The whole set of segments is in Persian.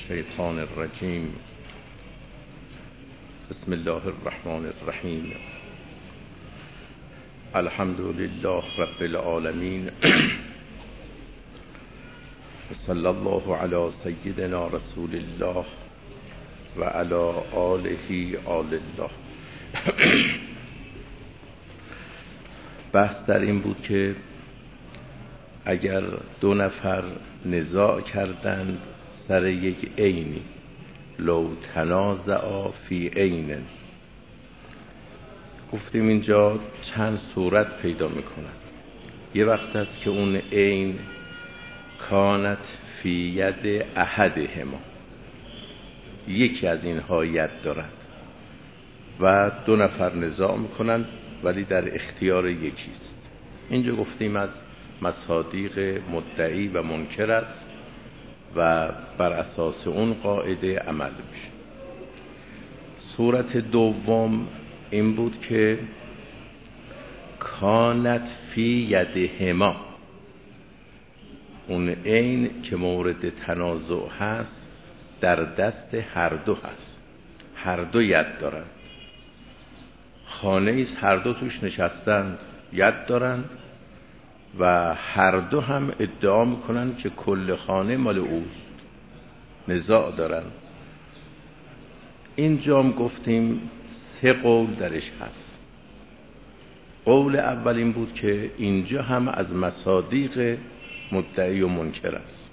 الشیطان الرجیم. بسم الله الرحمن الرحیم. الحمد لله رب العالمین. صلی الله علی سیدنا رسول الله و علی آله آل الله. بحث در این بود که اگر دو نفر نزاع کردند سر یک عینی، لو تنازعا فی عین، گفتیم اینجا چند صورت پیدا میکنند. یه وقت است که اون عین کانت فی ید احدهما، یکی از اینها ید دارد و دو نفر نزاع میکنند ولی در اختیار یکیست. اینجا گفتیم از مصادیق مدعی و منکر است و بر اساس اون قاعده عمل میشه. صورت دوم این بود که کانت فی یدهما، اون عین که مورد تنازع هست در دست هر دو هست، هر دو ید دارند. خانه ایست، هر دو توش نشستند، ید دارند و هر دو هم ادعا میکنن که کل خانه مال اوست، نزاع دارن. اینجا هم گفتیم سه قول درش هست. قول اول این بود که اینجا هم از مصادیق مدعی و منکر است،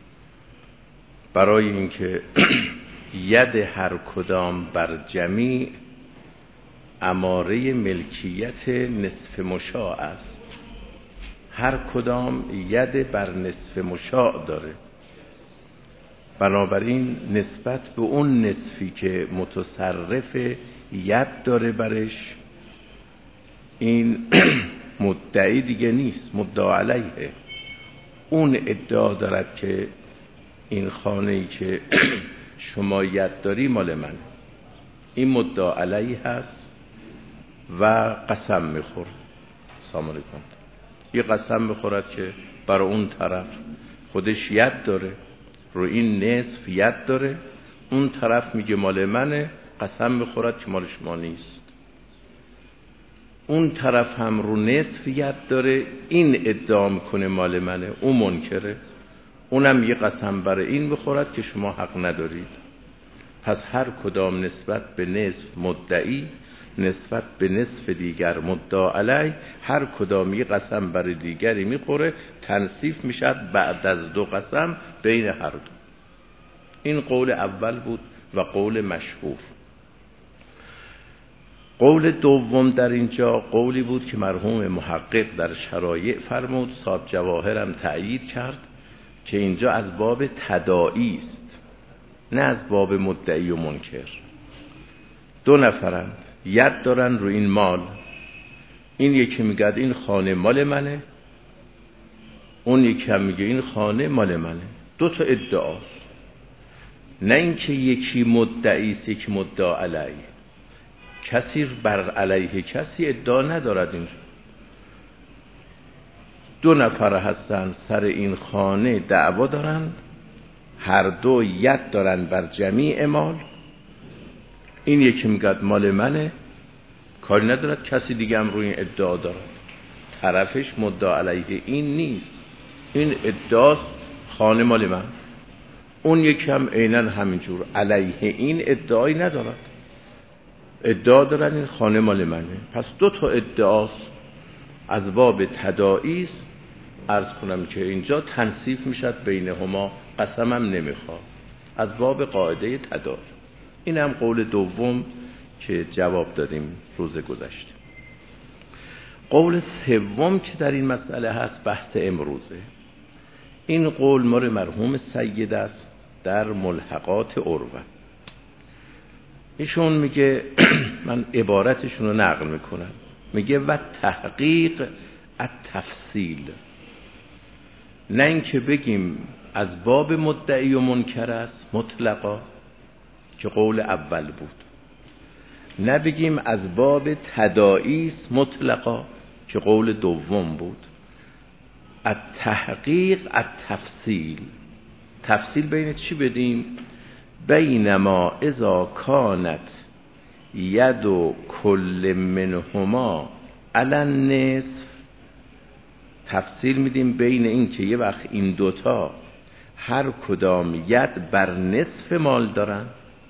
برای اینکه ید هر کدام بر جمیع اماره ملکیت نصف مشاع است. هر کدام ید بر نصف مشاع داره، بنابراین نسبت به اون نصفی که متصرف ید داره برش، این مدعی دیگه نیست، مدعا علیه. اون ادعا دارد که این خانه‌ای که شما ید داری مال من، این مدعا علیه هست و قسم میخورد. سلام علیکم. یه قسم میخورد که برای اون طرف خودش ید داره، رو این نصف ید داره، اون طرف میگه مال منه، قسم میخورد که مال شما نیست. اون طرف هم رو نصف ید داره، این ادعا میکنه مال منه، اون منکره، اونم یه قسم برای این بخورد که شما حق ندارید. پس هر کدام نسبت به نصف مدعی، نسبت به نصف دیگر مدعا علی، هر کدام یک قسم برای دیگری میخوره، تنصیف میشد بعد از دو قسم بین هر دو. این قول اول بود و قول مشهور. قول دوم در اینجا قولی بود که مرحوم محقق در شرایع فرمود، صاحب جواهر هم تأیید کرد که اینجا از باب تداعی است، نه از باب مدعی و منکر. دو نفرند، ید دارن رو این مال، این یکی میگه این خانه مال منه، اون یکی هم میگه این خانه مال منه. دو تا ادعاست، نه اینکه یکی مدعی است یکی مدعا علیه. کسی بر علیه کسی ادعا ندارد. اینجا دو نفر هستن سر این خانه دعوا دارن، هر دو ید دارن بر جمیع مال. این یکی میگه مال منه، کاری ندارد کسی دیگه هم روی این ادعا دارد، طرفش مدعا علیه این نیست، این ادعا خانه مال من. اون یکی هم عیناً همینجور علیه این ادعایی ندارد، ادعا دارد این خانه مال منه. پس دو تا ادعاست، از باب تداعی است. عرض کنم که اینجا تنصیف میشد بینهما، قسم هم نمیخواد، از باب قاعده تداعی. این هم قول دوم که جواب دادیم روز گذشته. قول سوم که در این مسئله هست بحث امروزه. این قول مال مرحوم سید است در ملحقات عروه. ایشون میگه من عبارتشون رو نقل میکنم، میگه و تحقیق التفصیل، نه اینکه بگیم از باب مدعی و منکر است مطلقا که قول اول بود، نه بگیم از باب تداعی است مطلقا که قول دوم بود. التحقیق التفصیل، تفصیل بین چی بدیم؟ بینما اذا کانت ید کل منهما علی النصف. تفصیل میدیم بین این که یه وقت این دوتا هر کدام ید بر نصف مال دارن،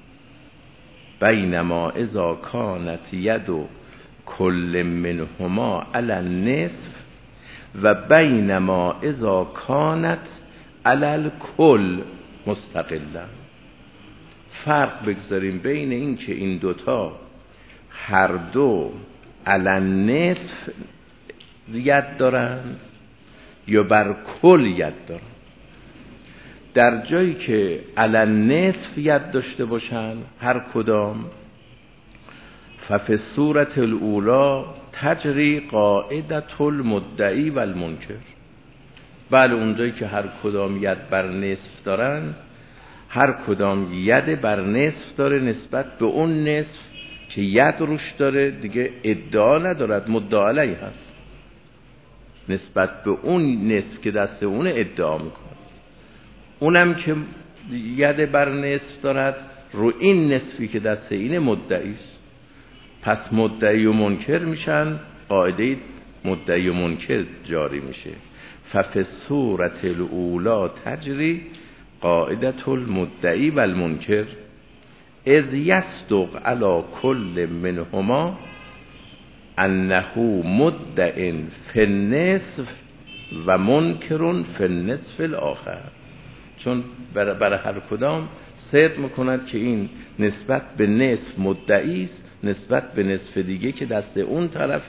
بینما اذا کانت ید کل منهما علی النصف و بینما اذا کانت علی الکل مستقلا. فرق بگذاریم بین این که این دوتا هر دو علی النصف ید دارند یا بر کل ید دارند. در جایی که علی النصف ید داشته باشن هر کدام، ففی الصورة الاولی تجری قاعدة المدعی و المنکر. بله اونجایی که هر کدام ید بر نصف دارن، هر کدام ید بر نصف داره نسبت به اون نصف که ید روش داره، دیگه ادعا ندارد، مدعا علیه هست. نسبت به اون نصف که دست اون ادعا میکنه. اونم که ید بر نصف دارد رو این نصفی که دست این مدعی است. پس مدعی و منکر میشن، قاعده مدعی و منکر جاری میشه. ففی الصورة الاولی تجری قاعدة المدعی و المنکر اذ یصدق علی کل منهما انه مدع فی النصف و منکر فی النصف الاخر. چون برای هر کدام صدق میکند که این نسبت به نصف مدعی است، نسبت به نصف دیگه که دست اون طرف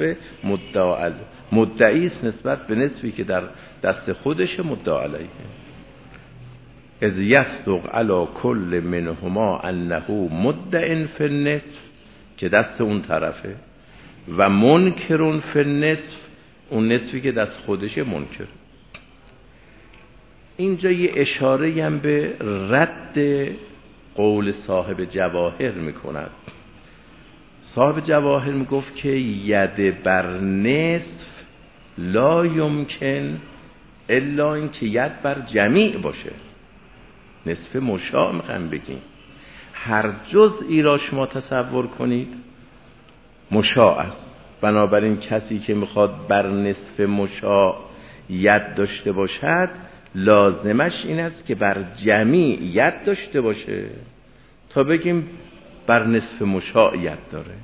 مدعی است نسبت به نصفی که در دست خودش مدعا علیه. اذ یصدق علی کل منهما انه مدع فی النصف که دست اون طرفه و منکر فی النصف اون نصفی که دست خودش منکر. اینجا یه اشاره هم به رد قول صاحب جواهر میکند. صاحب جواهر میگفت که ید بر نصف لا یمکن الا این که ید بر جمیع باشه. نصف مشاع میخوام بگیم هر جزئی را شما تصور کنید مشاع است. بنابراین کسی که میخواد بر نصف مشاع ید داشته باشد لازمش این است که بر جمیع ید داشته باشه تا بگیم بر نصف مشاع ید داره.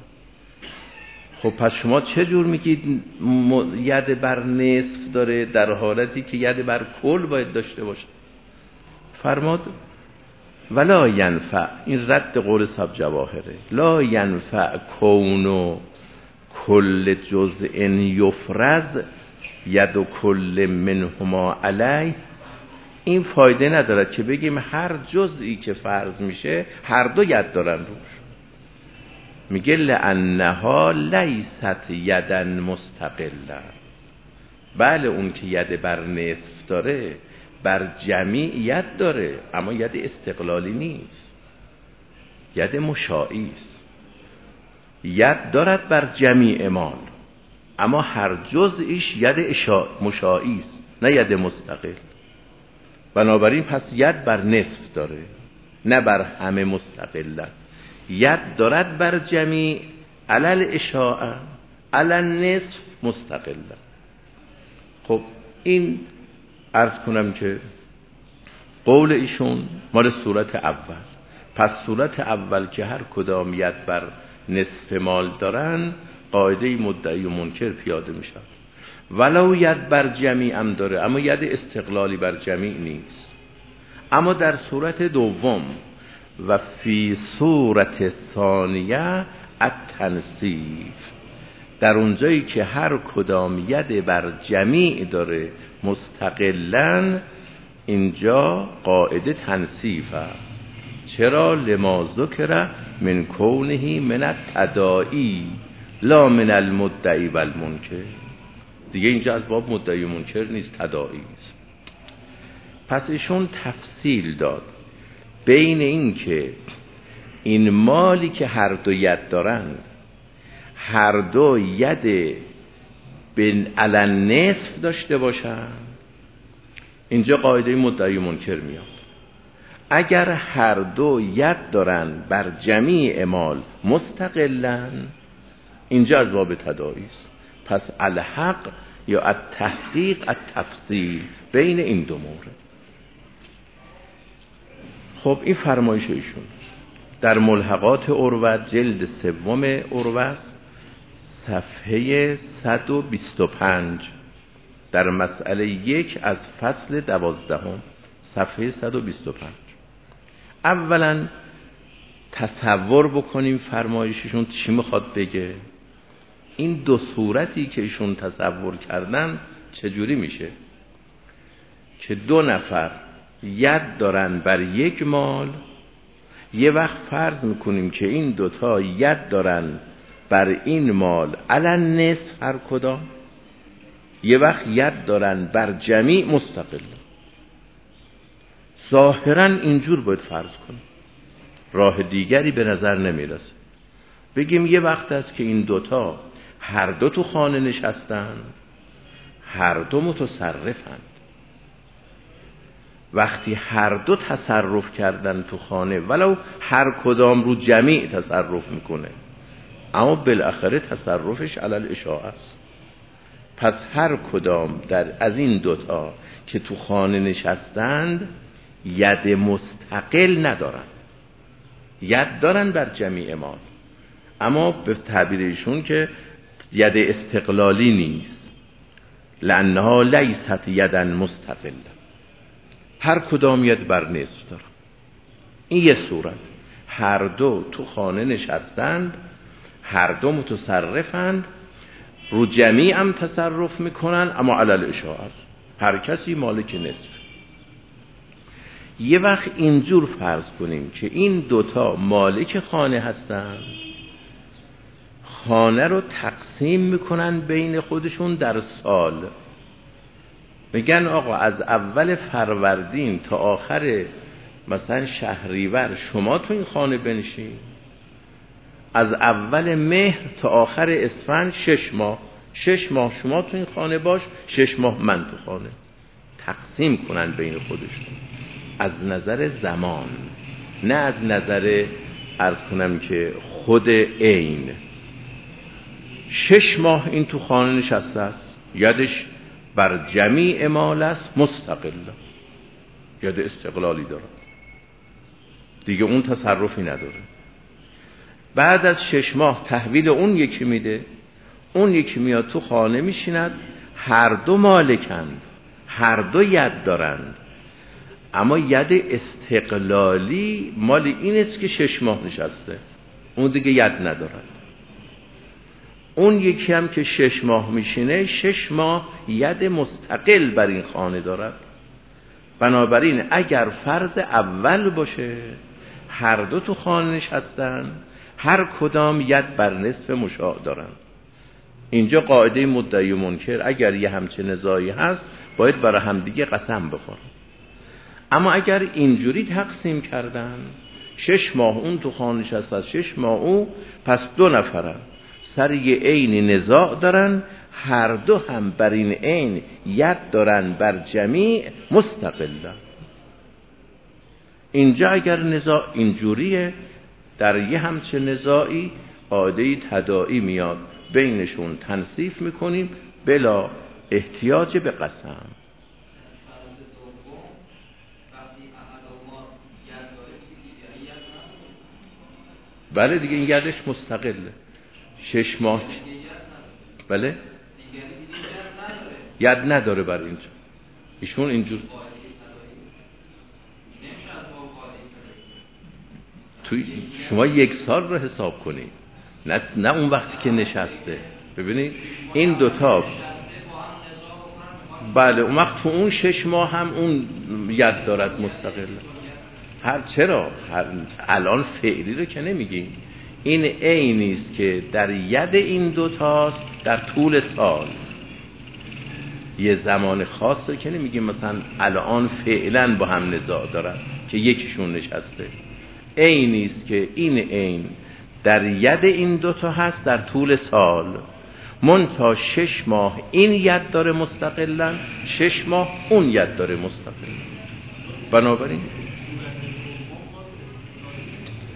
خب پس شما چه جور میگید ید بر نصف داره در حالتی که ید بر کل باید داشته باشه؟ فرماد ولا ینفع، این رد قول صاحب جواهره، لا ینفع کون کل جزء یفرض ید کل منهما علیه. این فایده ندارد که بگیم هر جزئی که فرض میشه هر دو ید دارن روش. میگه لانها لیست یدا مستقلا. بله اون که ید بر نصف داره بر جمیع ید داره، اما ید استقلالی نیست، ید مشاعی است. ید دارد بر جمیع مال، اما هر جزئیش ید مشاعی است نه ید مستقل. بنابراین پس ید بر نصف داره نه بر همه مستقلا. ید دارد بر جمیع علل اشاعه علل نصف مستقلا. خب این عرض کنم که قول ایشون مال صورت اول. پس صورت اول که هر کدام ید بر نصف مال دارن قاعده مدعی و منکر پیاده میشن. ولو ید بر جمیع هم داره اما ید استقلالی بر جمیع نیست. اما در صورت دوم و فی صورت ثانیه التنصیف، در اونجایی که هر کدام ید بر جمیع داره مستقلاً، اینجا قاعده تنصیف است. چرا؟ لما ذکر من کونه من التداعی لا من المدعی و المنکر. دیگه اینجا از باب مدعی و منکر نیست، تداعی است. پس ایشون تفصیل داد بین این که این مالی که هر دو ید دارند هر دو ید بین علن نصف داشته باشن، اینجا قاعده مدعی و منکر میاد. اگر هر دو ید دارن بر جمیع مال مستقلن، اینجا از باب تداعی است. پس الحق یا التحقیق التفصیل بین این دو مورد. خب این فرمایش ایشون در ملحقات عروت جلد 3 عروت صفحه 125 در مسئله 1 از فصل 12 صفحه 125. اولا تصور بکنیم فرمایششون چی میخواد بگه. این دو صورتی که ایشون تصور کردن چجوری میشه که دو نفر ید دارن بر یک مال، یه وقت فرض میکنیم که این دوتا ید دارن بر این مال علن نصف هر کدام، یه وقت ید دارن بر جمیع مستقل. ظاهرا اینجور باید فرض کنیم، راه دیگری به نظر نمیرسه. بگیم یه وقت است که این دوتا هر دو تو خانه نشستن، هر دو متصرفند. وقتی هر دو تصرف کردن تو خانه، ولو هر کدام رو جمیع تصرف میکنه، اما بالاخره تصرفش علی الاشاعه است. پس هر کدام از این دوتا که تو خانه نشستند ید مستقل ندارن، ید دارن بر جمیع مال، اما به تعبیر ایشون که ید استقلالی نیست، لانها لیست یدا مستقل، هر کدام ید بر نصف دارن. این یه صورت، هر دو تو خانه نشستند، هر دو متصرفند، رو جمیع هم تصرف میکنن، اما علی الاشاعه است، هر کسی مالک نصف. یه وقت اینجور فرض کنیم که این دوتا مالک خانه هستن، خانه رو تقسیم میکنن بین خودشون در سال. میگن آقا از اول فروردین تا آخر مثلا شهریور شما تو این خانه بنشین، از اول مهر تا آخر اسفند 6 ماه شما تو این خانه باش، 6 ماه من تو خانه. تقسیم کنن بین خودشون از نظر زمان، نه از نظر عرض کنم که خود عین. 6 ماه این تو خانه نشسته است، یدش بر جمیع مال است، مستقل، ید استقلالی داره دیگه، اون تصرفی نداره. بعد از 6 ماه تحویل اون یکی میده، اون یکی میاد تو خانه میشیند، هر دو مالکند، هر دو ید دارند، اما ید استقلالی مال این است که 6 ماه نشسته، اون دیگه ید ندارد. اون یکی هم که 6 ماه میشینه، 6 ماه ید مستقل بر این خانه دارد. بنابراین اگر فرض اول باشه هر دو تو خانه نشستن، هر کدام ید بر نصف مشاع دارن. اینجا قاعده مدعی و منکر اگر یه همچه نزاعی هست باید برای همدیگه قسم بخورن. اما اگر اینجوری تقسیم کردن، 6 ماه اون تو خانه نشسته، 6 ماه او، پس 2 نفرن سر یه عین نزاع دارن، هر دو هم بر این عین ید دارن بر جمیع مستقلن. اینجا اگر نزاع اینجوریه، در یه همچه نزاعی قاعده تداعی میاد، بینشون تنصیف میکنیم بلا احتیاج به قسم. بله دیگه این یدش مستقله، 6 ماه. بله ید نداره بر اینجا، ایشون اینجور توی شما 1 سال رو حساب کنید، نه اون وقتی که نشسته. ببینید این دوتا، بله اون وقت تو اون 6 ماه هم اون ید دارد مستقل. چرا الان فعلی رو که نمیگیم، این عینی است که در ید این دوتاست در طول سال، یه زمان خاصه که نمیگیم مثلا الان فعلا با هم نزاع دارن که یکیشون نشسته. عینی است که این عین در ید این دوتا هست در طول سال، منتها 6 ماه این ید داره مستقلا، 6 ماه اون ید داره مستقلا. بنابراین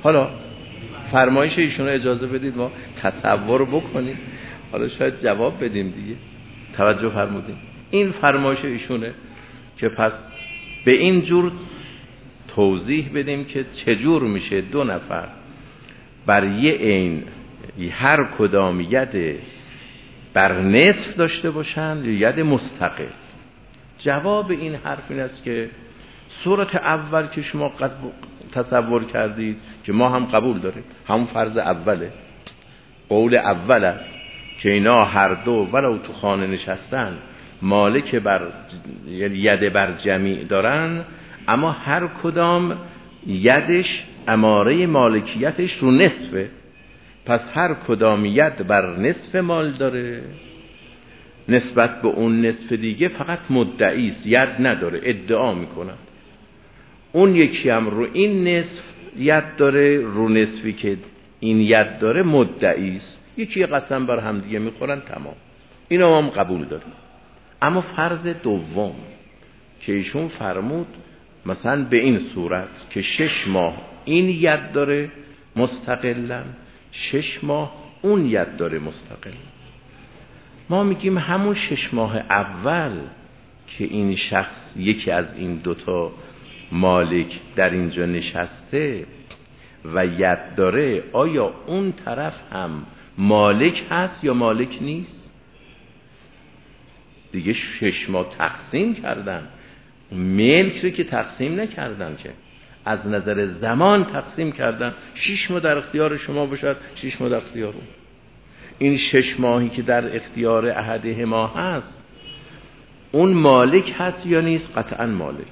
حالا فرمایش ایشون اجازه بدید ما تصور بکنیم، حالا شاید جواب بدیم دیگه. توجه فرمودید این فرمایش ایشونه که پس به این جور توضیح بدیم که چجور میشه دو نفر بر یه عین هر کدام ید بر نصف داشته باشن یا ید مستقل. جواب این حرف این است که صورت اول که شما تصور کردید که ما هم قبول داریم، همون فرض اوله، قول اول است که اینا هر دو ولو تو خانه نشستن مالک بر ید بر جمیع دارن، اما هر کدام یدش اماره مالکیتش رو نصفه، پس هر کدام ید بر نصف مال داره، نسبت به اون نصف دیگه فقط مدعی است، ید نداره، ادعا میکنن. اون یکی هم رو این نصف ید داره، رو نصفی که این ید داره مدعی است، یکی قسم بر هم دیگه میخورن، تمام. اینا هم قبول داریم. اما فرض دوم که ایشون فرمود مثلا به این صورت که 6 ماه این ید داره مستقلا، 6 ماه اون ید داره مستقل، ما میگیم همون 6 ماه اول که این شخص یکی از این دوتا مالک در اینجا نشسته و ید داره، آیا اون طرف هم مالک هست یا مالک نیست؟ دیگه 6 ماه تقسیم کردن، ملک رو که تقسیم نکردن، که از نظر زمان تقسیم کردن. 6 ماه در اختیار شما باشد، 6 ماه در اختیار اون. این 6 ماهی که در اختیار احدهما هست، اون مالک هست یا نیست؟ قطعا مالک.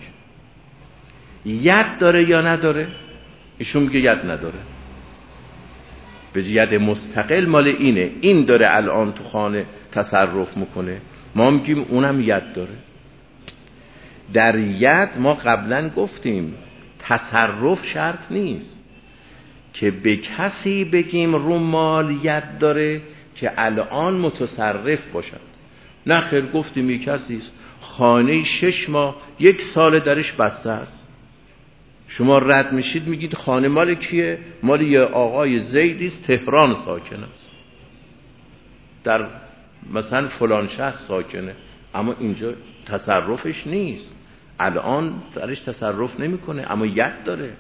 ید داره یا نداره؟ ایشون میگه ید نداره، به ید مستقل مال اینه، این داره الان تو خانه تصرف میکنه. ما میگیم اونم ید داره. در ید ما قبلا گفتیم تصرف شرط نیست که به کسی بگیم رو مال ید داره که الان متصرف باشد. نه خیر، گفتیم یک کسی است خانه 6 ماه 1 سال درش بسته است، شما رد میشید میگید خانه مال کیه؟ مال یه آقای زیدی است، تهران ساکن است، در مثلا فلان شهر ساکنه، اما اینجا تصرفش نیست، الان درش تصرف نمیکنه، اما ید داره.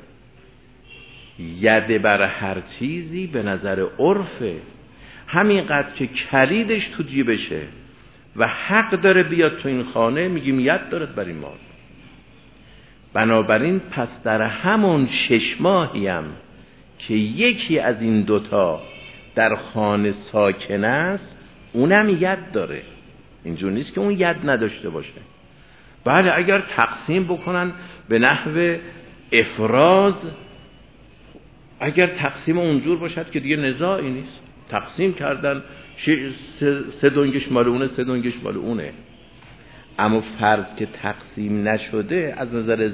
ید بر هر چیزی به نظر عرفه، همینقدر که کلیدش تو جیبشه و حق داره بیاد تو این خانه، میگیم ید دارد بر این مال. بنابراین پس در همون 6 ماهی هم که یکی از این دوتا در خانه ساکن است، اونم ید داره. اینجور نیست که اون ید نداشته باشه. بله اگر تقسیم بکنن به نحو افراز، اگر تقسیم اونجور باشد که دیگه نزاعی نیست، تقسیم کردن 3 دنگش مال اونه، 3 دنگش مال اونه. اما فرض که تقسیم نشده، از نظر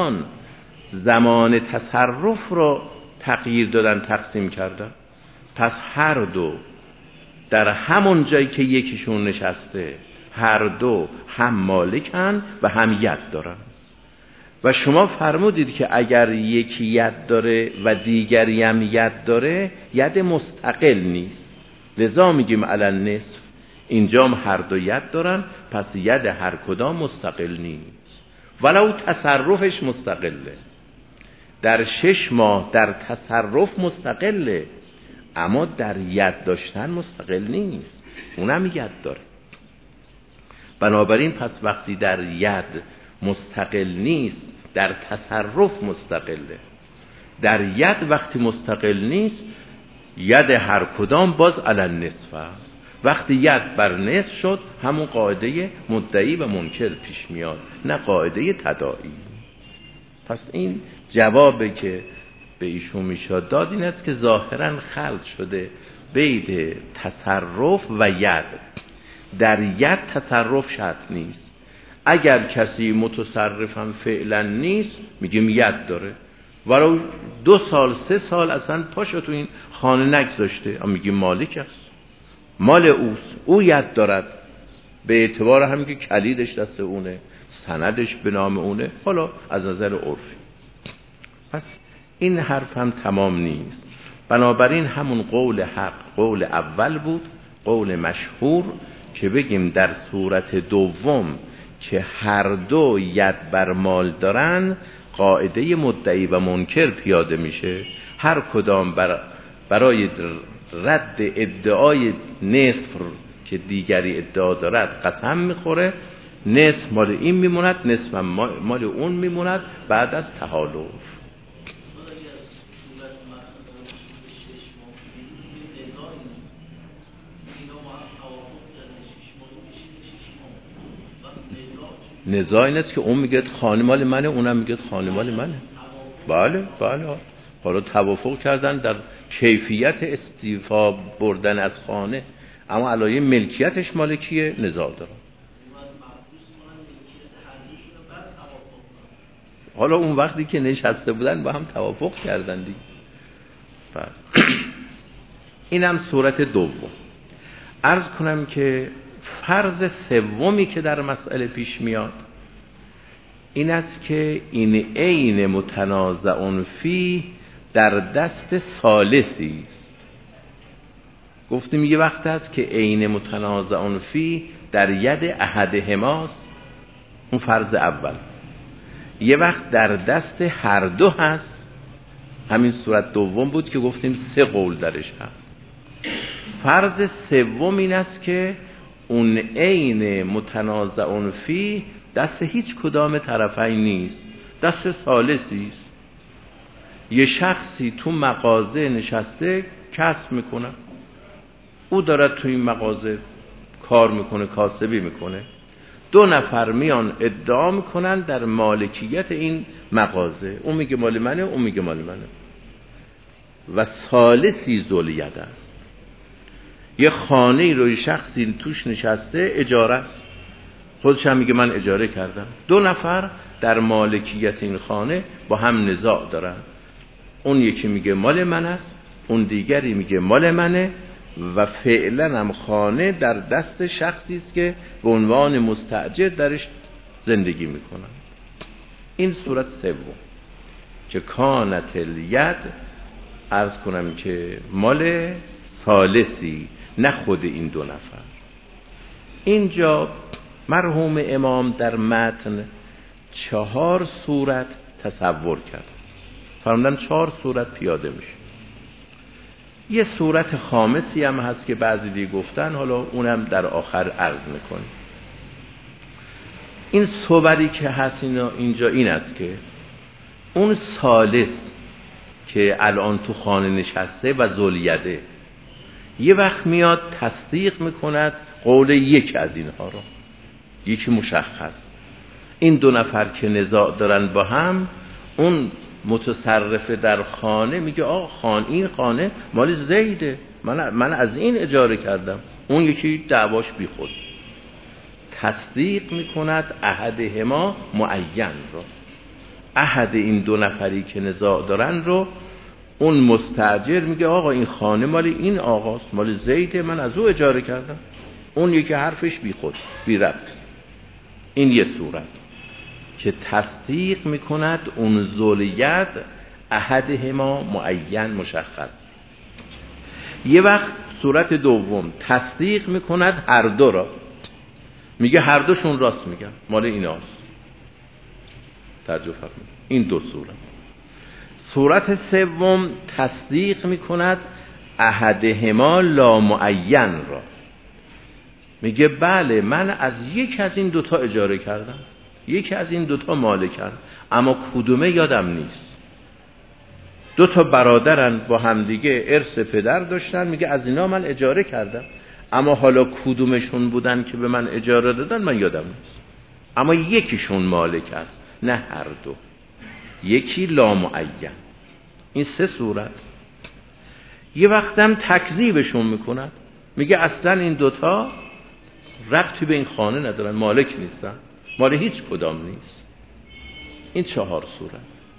زمان تصرف رو تغییر دادن، تقسیم کردن، پس هر دو در همون جایی که یکیشون نشسته، هر دو هم مالکن و هم ید دارن. و شما فرمودید که اگر یکی ید داره و دیگری هم ید داره، ید مستقل نیست، لذا میگیم علی نصف. اینجا هم هر دو ید دارن، پس ید هر کدام مستقل نیست، ولو تصرفش مستقله. در 6 ماه در تصرف مستقله، اما در ید داشتن مستقل نیست، اونم ید داره. بنابراین پس وقتی در ید مستقل نیست، در تصرف مستقله. در ید وقتی مستقل نیست، ید هر کدام باز علی نصف است. وقتی ید بر نصف شد، همون قاعده مدعی و منکر پیش میاد، نه قاعده تداعی. پس این جوابه که به ایشون میشد داد این است که ظاهرا خلط شده بین تصرف و ید. در ید تصرف شرط نیست، اگر کسی متصرفم فعلا نیست میگیم ید داره، ولو 2 سال 3 سال اصلا پاشو تو این خانه نگذاشته، اما میگیم مالک است، مال اوست، او ید دارد، به اعتبار همین که کلیدش دست اونه، سندش به نام اونه، حالا از نظر عرفی. پس این حرف هم تمام نیست. بنابراین همون قول حق قول اول بود، قول مشهور، که بگیم در صورت دوم که هر دو ید بر مال دارن، قاعده مدعی و منکر پیاده میشه. هر کدام برای رد ادعای نصف که دیگری ادعا دارد قسم میخوره، نصف مال این میموند، نصف مال اون میموند بعد از تحالف. نزاع این است که اون میگه خانه مال منه، اونم میگه خانه مال منه. بله بله. حالا توافق کردن در کیفیت استیفا بردن از خانه، اما علایه ملکیتش مال کیه نزاع دارن. حالا اون وقتی که نشسته بودن با هم توافق کردن دیگه. اینم صورت دوم. عرض کنم که فرض سومی که در مسئله پیش میاد این است که این عین متنازع فی در دست ثالثی است. گفتیم یه وقت هست که عین متنازع فی در ید احدهماست، اون فرض اول. یه وقت در دست هر دو هست، همین صورت دوم بود که گفتیم 3 قول درش هست. فرض سوم این است که اون عین متنازع فی دست هیچ کدام طرفین نیست، دست ثالثی است. یه شخصی تو مغازه نشسته کسب میکنه، او دارد تو این مغازه کار میکنه، کاسبی میکنه. 2 نفر میان ادعا میکنن در مالکیت این مغازه، اون میگه مال منه، اون میگه مال منه، و ثالثی ذوالید است. یه خانه رو شخصی توش نشسته اجاره است، خودش هم میگه من اجاره کردم. 2 نفر در مالکیت این خانه با هم نزاع دارن، اون یکی میگه مال من است، اون دیگری میگه مال منه، و فعلا هم خانه در دست شخصی است که به عنوان مستاجر درش زندگی میکنن. این صورت سوم که کانت الید، عرض کنم که مال ثالثی، نه خود این 2 نفر. اینجا مرحوم امام در متن 4 صورت تصور کرد، فرمودن 4 صورت پیاده میشه. یه صورت خامسی هم هست که بعضی دیگه گفتن، حالا اونم در آخر عرض میکنیم. این صوری که هست اینجا این است که اون ثالث که الان تو خانه نشسته و ذولیده، یه وقت میاد تصدیق میکند قول یک از اینها رو، یکی مشخص. این 2 نفر که نزاع دارن با هم، اون متصرف در خانه میگه آقا این خانه مال زیده، من از این اجاره کردم. اون یکی دعواش بی خود تصدیق میکند احدهما معین رو، احد این 2 نفری که نزاع دارن رو. اون مستاجر میگه آقا این خانه مال این آقاست، مال زیده، من از او اجاره کردم. اون یکی حرفش بی خود بی ربط. این یه صورت که تصدیق میکند اون ذولیت احدهما معین مشخص. یه وقت صورت دوم تصدیق میکند هر دو را، میگه هر دوشون راست میگن، مال ایناست. توجه فرمایید، این 2 صورت. صورت سوم تصدیق میکند احدهما لا معین را، میگه بله من از یک از این 2 تا اجاره کردم، یکی از این 2 تا مالکن، اما کدومه یادم نیست. 2 تا برادرن با همدیگه ارث پدر داشتن، میگه از اینا من اجاره کردم، اما حالا کدومشون بودن که به من اجاره دادن من یادم نیست، اما یکیشون مالک است، نه هر 2. یکی لا معین. این 3 صورت. یه وقتم تکذیبشون میکند، میگه اصلا این 2 تا ربطی به این خانه ندارن، مالک نیستن، مال هیچ کدام نیست. این 4 صورت.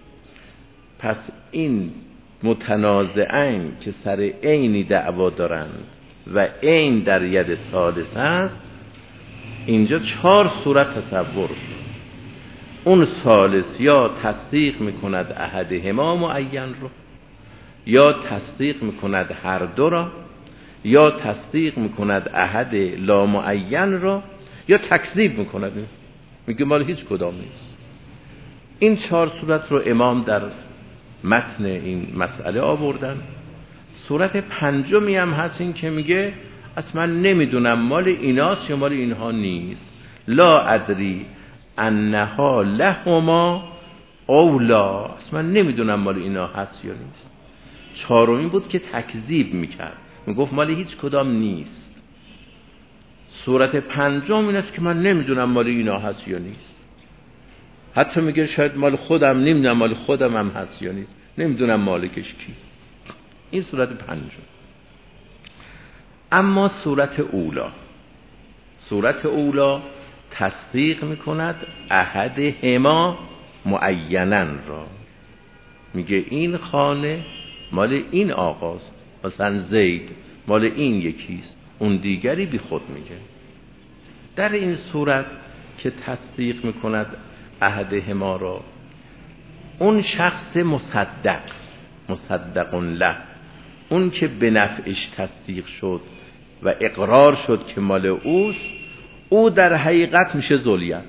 پس این متنازعین که سر عینی دعوا دارند و عین در ید ثالث است، اینجا 4 صورت تصور شد. اون ثالث یا تصدیق میکند احدهما معین رو، یا تصدیق میکند هر دو را، یا تصدیق میکند احد لا معین را، یا تکذیب میکند، میگه مال هیچ کدام نیست. این 4 صورت رو امام در متن این مسئله آوردن. صورت پنجمی هم هست این که میگه اصلا نمیدونم مال ایناست یا مال اینها نیست، لا ادری انها لهما او لا، اصلا نمیدونم مال اینا هست یا نیست. 4مین بود که تکذیب میکرد، میگفت مال هیچ کدام نیست. صورت پنجم این است که من نمیدونم مال اینا هست یا نیست، حتی میگه شاید مال خودم، نمیدونم مال خودم هم هست یا نیست، نمیدونم مالکش کی. این صورت پنجم. اما صورت اولا تصدیق میکند احدهما معیناً را، میگه این خانه مال این آقاست، مثلا زید مال این یکیست، اون دیگری بی خود میگه. در این صورت که تصدیق میکند احدهما را، اون شخص مصدق له، اون که به نفعش تصدیق شد و اقرار شد که مال اوست، او در حقیقت میشه ذولیت.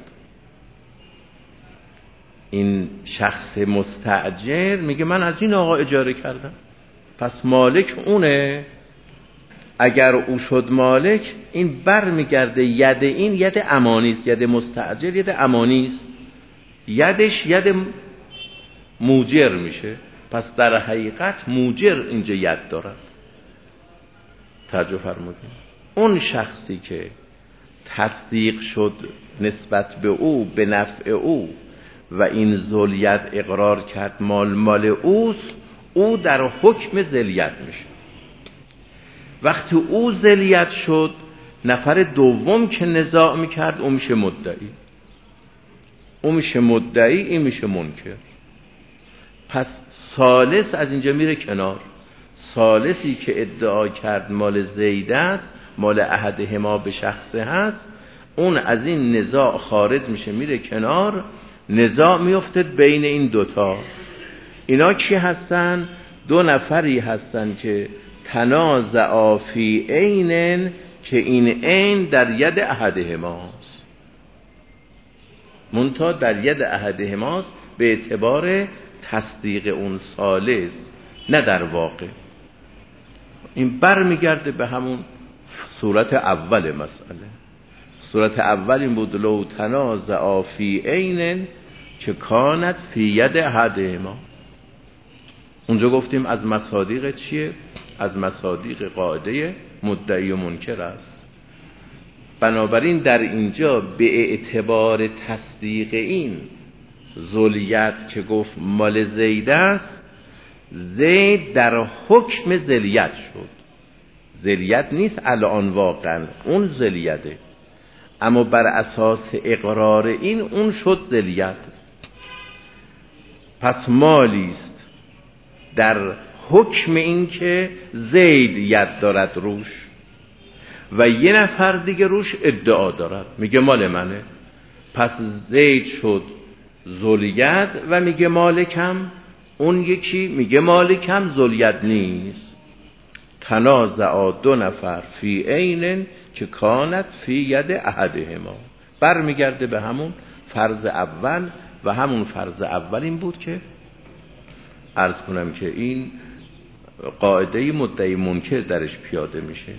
این شخص مستأجر میگه من از این آقا اجاره کردم، پس مالک اونه. اگر او شد مالک، این بر میگرده ید این ید امانیست، ید مستأجر ید امانیست، یدش ید موجر میشه، پس در حقیقت موجر اینجا ید دارد. توجه فرمودید؟ اون شخصی که تصدیق شد نسبت به او به نفع او و این ذولیت اقرار کرد مال اوست، او در حکم ذلیت میشه. وقتی او ذلیت شد، نفر دوم که نزاع میکرد او میشه مدعی، این میشه منکر. پس ثالث از اینجا میره کنار. ثالثی که ادعا کرد مال زید است، مال احدهما به شخصه هست، اون از این نزاع خارج میشه، میره کنار. نزاع میفته بین این دوتا. اینا کی هستن؟ 2 نفری هستن که تنازعا فی عین، که این عین در ید احدهماست، منتها در ید احدهماست به اعتبار تصدیق اون ثالث، نه در واقع. این بر میگرده به همون صورت اول مسئله. صورت اول این بود لو تنازعا فی عین که کانت فی ید احدهما. اونجا گفتیم از مصادیق چیه؟ از مصادیق قاعده مدعی و منکر است. بنابراین در اینجا به اعتبار تصدیق این ذولیت که گفت مال زید است، زید در حکم ذلیت شد. ذلیت نیست الان واقعا، اون ذلیته، اما بر اساس اقرار این اون شد ذلیت. پس مالیست در حکم این که زید ید دارد روش و یه نفر دیگه روش ادعا دارد، میگه مال منه. پس زید شد ذولیت و میگه مالکم، اون یکی میگه مالکم ذولیت نیست. تنازعا 2 نفر فی عین که کانت فی ید احدهما، برمیگرده به همون فرض اول. و همون فرض اول این بود که عرض کنم که این قاعده مدعی منکر درش پیاده میشه.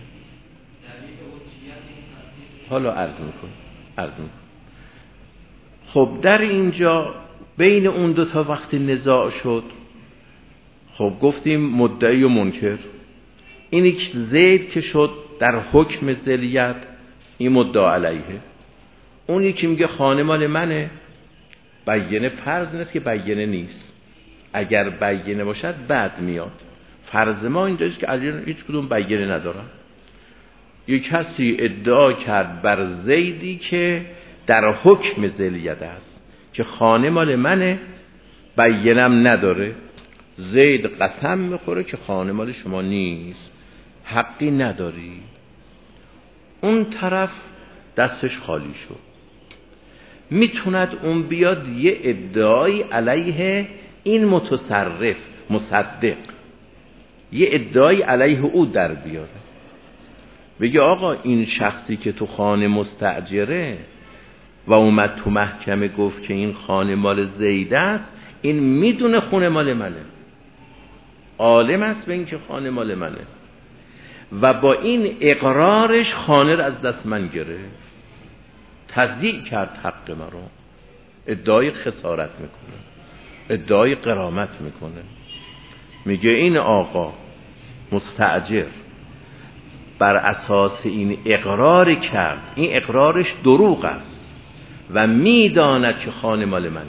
حالا عرض میکنم. خب در اینجا بین اون 2 تا وقتی نزاع شد، خب گفتیم مدعی و منکر. اینی که زید که شد در حکم ذلیت، این مدعا علیه. اونی که میگه خانه مال منه، بیینه فرض نیست که بیینه نیست. اگر بیینه باشد بعد میاد. فرض ما اینجاست که علیه هیچ کدوم بیینه ندارن. یک کسی ادعا کرد بر زیدی که در حکم ذلیت است که خانه مال منه، بیینم نداره. زید قسم میخوره که خانه مال شما نیست، حقی نداری. اون طرف دستش خالی شد. میتوند اون بیاد یه ادعایی علیه این متصرف مصدق، یه ادعایی علیه او در بیاره، بگه آقا این شخصی که تو خانه مستأجره و اومد تو محکمه گفت که این خانه مال زید است، این میدونه خونه مال منه، عالم است به این که خانه مال منه و با این اقرارش خانه رو از دست من گرفت، تضییع کرد حق من رو، ادعای خسارت میکنه، ادعای غرامت میکنه. میگه این آقا مستأجر بر اساس این اقرار کرد، این اقرارش دروغ است و میداند که خانه مال منه،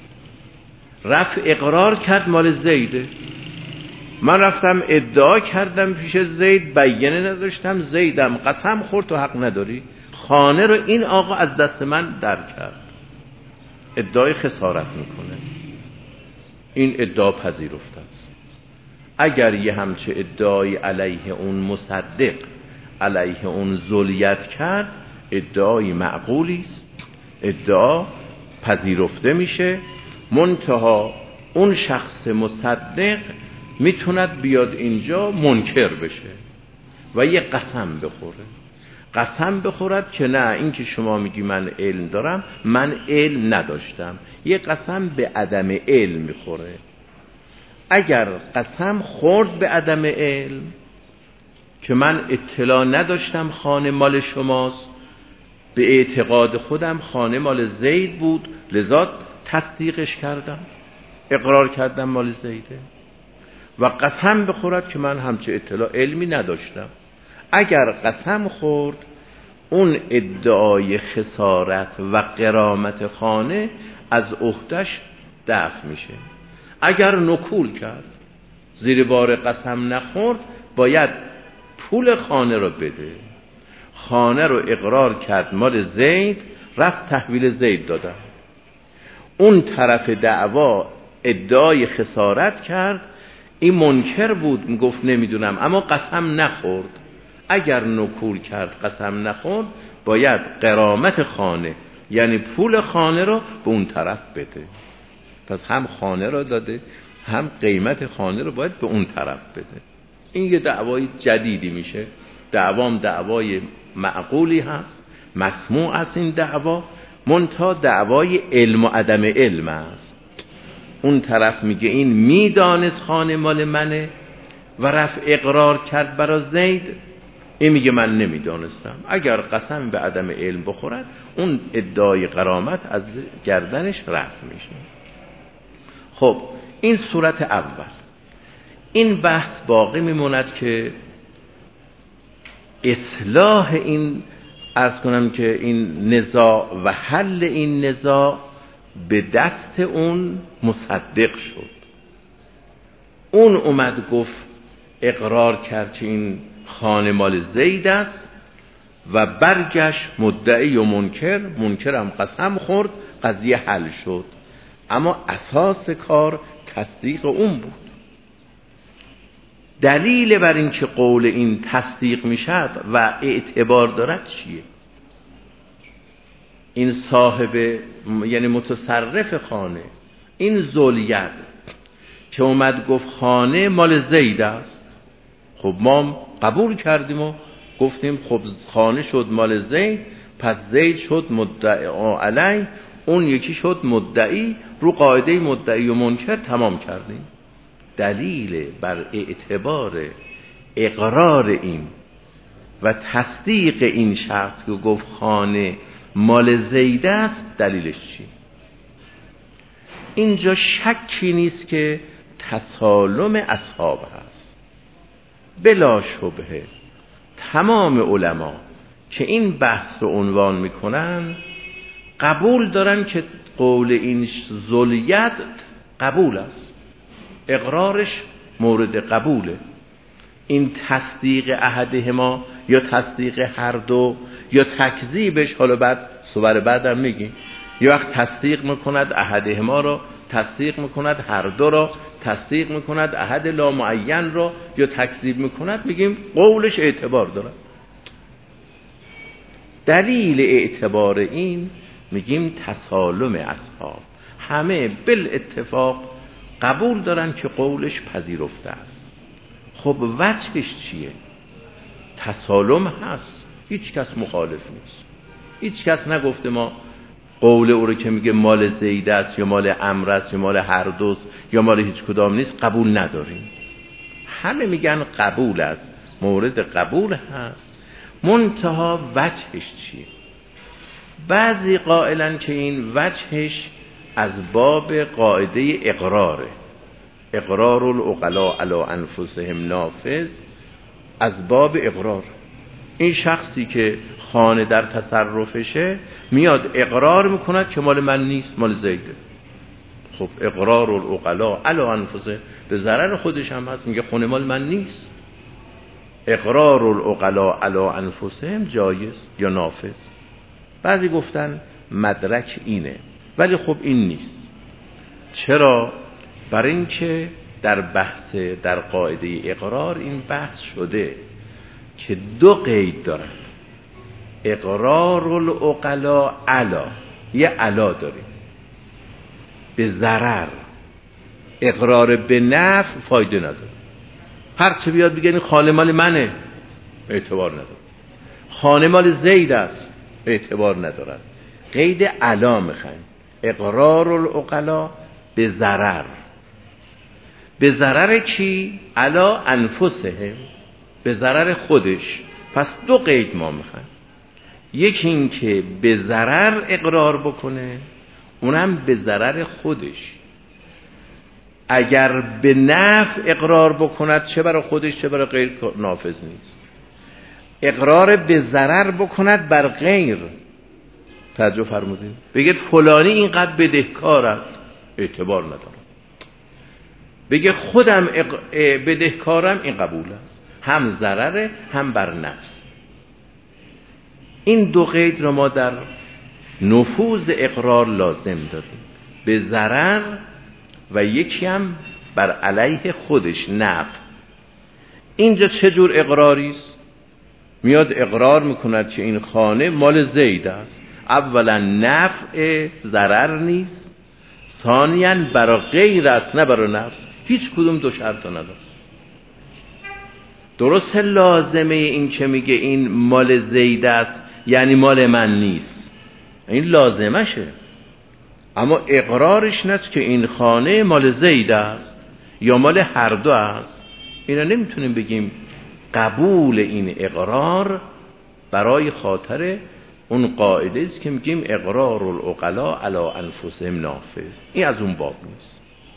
رفت اقرار کرد مال زیده، من رفتم ادعا کردم پیش زید، بیانه نداشتم، زیدم قسم خورد تو حق نداری، خانه رو این آقا از دست من در کرد، ادعای خسارت میکنه. این ادعا پذیرفته است. اگر یه همچه ادعای علیه اون مصدق، علیه اون ذلیت کرد، ادعای معقولی است، ادعا پذیرفته میشه، منتها اون شخص مصدق میتوند بیاد اینجا منکر بشه و یه قسم بخوره، قسم بخورد که نه، این که شما میگی من علم دارم، من علم نداشتم، یه قسم به عدم علم میخوره. اگر قسم خورد به عدم علم که من اطلاع نداشتم خانه مال شماست، به اعتقاد خودم خانه مال زید بود لذا تصدیقش کردم، اقرار کردم مال زیده، و قسم بخورد که من همچه اطلاع علمی نداشتم، اگر قسم خورد اون ادعای خسارت و غرامت خانه از عهده‌اش دفع میشه. اگر نکول کرد، زیر بار قسم نخورد، باید پول خانه رو بده. خانه رو اقرار کرد مال زید، رفت تحویل زید دادن، اون طرف دعوا ادعای خسارت کرد، این منکر بود، میگفت نمیدونم، اما قسم نخورد. اگر نکول کرد قسم نخورد، باید غرامت خانه یعنی پول خانه رو به اون طرف بده. پس هم خانه رو داده، هم قیمت خانه رو باید به اون طرف بده. این یه دعوای جدیدی میشه، دعوام دعوای معقولی هست، مسموع است این دعوا، منتها دعوای علم و عدم علم است. اون طرف میگه این میدانست خانه مال منه و رفت اقرار کرد برای زید، این میگه من نمیدانستم. اگر قسم به عدم علم بخورد، اون ادعای غرامت از گردنش رفع میشه. خب این صورت اول. این بحث باقی میموند که اصلاح این، عرض کنم که این نزاع و حل این نزاع به دست اون مصدق شد. اون اومد گفت اقرار کرد که این خانه مال زید است و برگشت مدعی و منکرم قسم خورد، قضیه حل شد. اما اساس کار تصدیق اون بود. دلیل بر این که قول این تصدیق میشد و اعتبار دارد چیه؟ این صاحب یعنی متصرف خانه، این ذلیت که اومد گفت خانه مال زید است، خب ما قبول کردیم و گفتیم خب خانه شد مال زید، پس زید شد مدعی علی، اون یکی شد مدعی، رو قاعده مدعی و منکر تمام کردیم. دلیل بر اعتبار اقرار این و تصدیق این شخص که گفت خانه مال زید است، دلیلش چی؟ اینجا شکی نیست که تسالم اصحاب هست. بلا شبهه تمام علما که این بحث رو عنوان میکنن قبول دارن که قول این ذلیت قبول است، اقرارش مورد قبوله. این تصدیق احدهما یا تصدیق هر دو یا تکذیبش، حالا بعد صور بعدم میگیم، یا وقت تصدیق میکند احدهما رو، تصدیق میکند هر دو رو، تصدیق میکند احد لا معین رو، یا تکذیب میکند، میگیم قولش اعتبار داره. دلیل اعتبار این میگیم تسالم اصحاب، همه بالاتفاق قبول دارن که قولش پذیرفته است. خب وجهش چیه؟ تسالم هست، هیچ کس مخالف نیست، هیچ کس نگفته ما قول او رو که میگه مال زید است یا مال عمرو است یا مال هر دوست یا مال هیچ کدام نیست قبول نداریم. همه میگن قبول است، مورد قبول هست، منتها وجهش چیه؟ بعضی قائلن که این وجهش از باب قاعده اقراره، اقرار العقلاء علی انفسهم نافذ، از باب اقرار. این شخصی که خانه در تصرفشه میاد اقرار میکند که مال من نیست، مال زیده. خب اقرار العقلاء علی انفسهم به ضرر خودش هم هست، میگه خونه مال من نیست. اقرار العقلاء علی انفسهم جایز یا نافذ. بعضی گفتن مدرک اینه، ولی خب این نیست. چرا؟ برای اینکه در قاعده اقرار این بحث شده که دو قید دارد. اقرار العقلاء علا، یه علا داریم به ضرر، اقرار به نفع فایده نداره. هر چه بیاد بگه این خانه مال منه اعتبار نداره، خانه مال زید است اعتبار ندارد. قید علا میخوایم، اقرار العقلاء به ضرر. به ضرر کی؟ علا انفسهم، به ضرر خودش. پس دو قید ما میخوایم، یکی این که به ضرر اقرار بکنه، اونم به ضرر خودش. اگر به نفع اقرار بکند چه برای خودش چه برای غیر نافذ نیست. اقرار به ضرر بکند بر غیر، توجه فرمودین، بگید فلانی اینقدر بدهکار است اعتبار نداره، بگه خودم بدهکارم این قبول است، هم ضرره هم بر نفس. این دو قید رو ما در نفوذ اقرار لازم داریم، به ضرر و یکی هم بر علیه خودش نفس. اینجا چه جور اقراری است؟ میاد اقرار میکند که این خانه مال زید است. اولا نفع ضرر نیست، ثانیاً برای غیر است نه برای نفس. هیچ کدوم دو شرط نداره. درست لازمه این که میگه این مال زید است یعنی مال من نیست، این لازمشه، اما اقرارش نیست که این خانه مال زید است یا مال هر دو است. اینا نمیتونیم بگیم قبول این اقرار برای خاطر اون قاعده است که میگیم اقرار العقلاء علی انفسهم نافذ. این از اون باب نیست.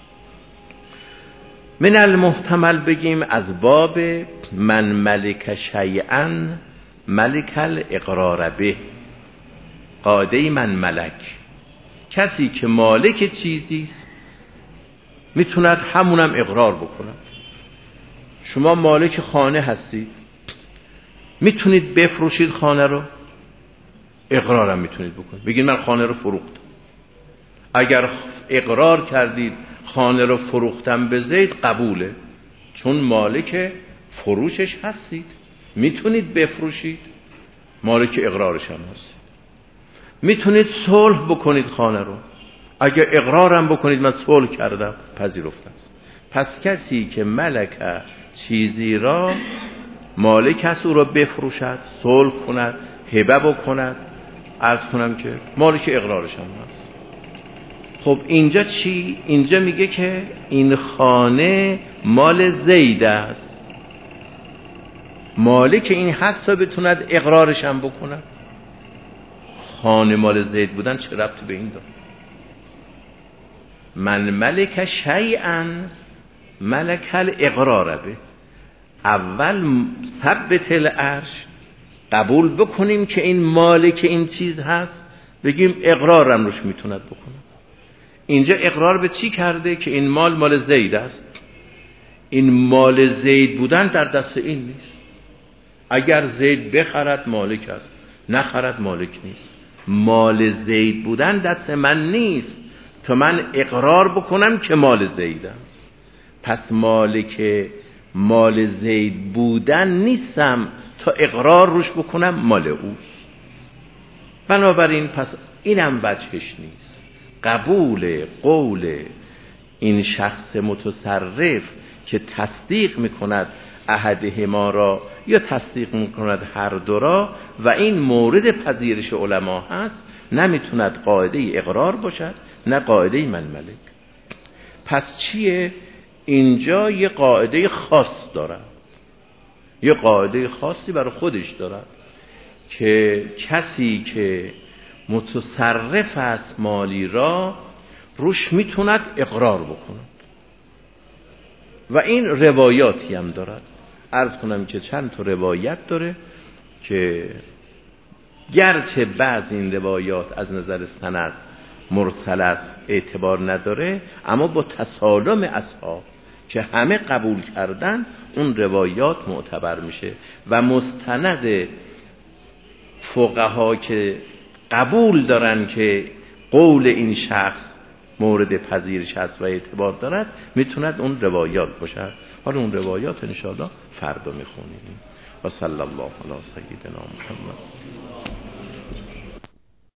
من المحتمل بگیم از باب من ملک شیئا ملک الاقرار به. قاعده من ملک، کسی که مالک چیزیست میتوند همونم اقرار بکنه. شما مالک خانه هستید، میتونید بفروشید خانه رو، اقرارم میتونید بکنید، بگید من خانه رو فروختم. اگر اقرار کردید خانه رو فروختم به زید قبوله، چون مالک فروشش هستید، میتونید بفروشید، مالک اقرارش هم هستید. میتونید صلح بکنید خانه رو، اگر اقرارم بکنید من صلح کردم پذیرفته است. پس کسی که ملک چیزی را مالک است او را بفروشد، صلح کند، هبه بکند، عرض کنم که مالک اقرارش هم هست. خب اینجا چی؟ اینجا میگه که این خانه مال زید است، مالک این هست تا بتوند اقرارش هم بکند. خانه مال زید بودن چه ربطی به این داره؟ من ملک شیئا ملک الاقرار به. اول ثبت العرش، قبول بکنیم که این مالک این چیز هست، بگیم اقرارم روش میتوند بکنه. اینجا اقرار به چی کرده؟ که این مال زید است. این مال زید بودن در دست این نیست. اگر زید بخرد مالک است، نخرد مالک نیست. مال زید بودن دست من نیست تا من اقرار بکنم که مال زید است. پس مالک مال زید بودن نیستم تا اقرار روش بکنم مال اوست. بنابراین پس اینم وجهش نیست. قبول قول این شخص متصرف که تصدیق میکند احدهما را یا تصدیق میکند هر دو را و این مورد پذیرش علما هست، نمیتوند قاعده اقرار باشد نه قاعده من ملک. پس چیه؟ اینجا یه قاعده خاص دارد، یه قاعده خاصی برای خودش دارد که کسی که متصرف است مالی را روش میتوند اقرار بکند و این روایاتی هم دارد. عرض کنم که چند تا روایت داره که گرچه بعض این روایات از نظر سند مرسل است، اعتبار نداره، اما با تسالم اصحاب که همه قبول کردن اون روایات معتبر میشه و مستند فقها که قبول دارن که قول این شخص مورد پذیرش هست و اعتبار دارد میتوند اون روایات باشد. حالا اون روایات انشاءالله فردا میخونیم. و صلی الله علی سیدنا محمد.